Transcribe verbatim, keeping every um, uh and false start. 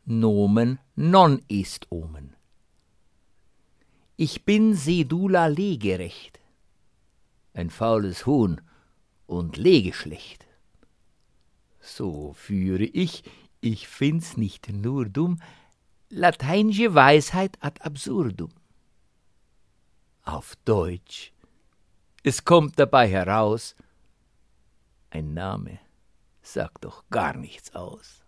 Nomen non est Omen. Ich bin sedula legerecht, ein faules Huhn und legeschlecht. So führe ich, ich find's nicht nur dumm, lateinische Weisheit ad absurdum. Auf Deutsch, es kommt dabei heraus, ein Name sagt doch gar nichts aus.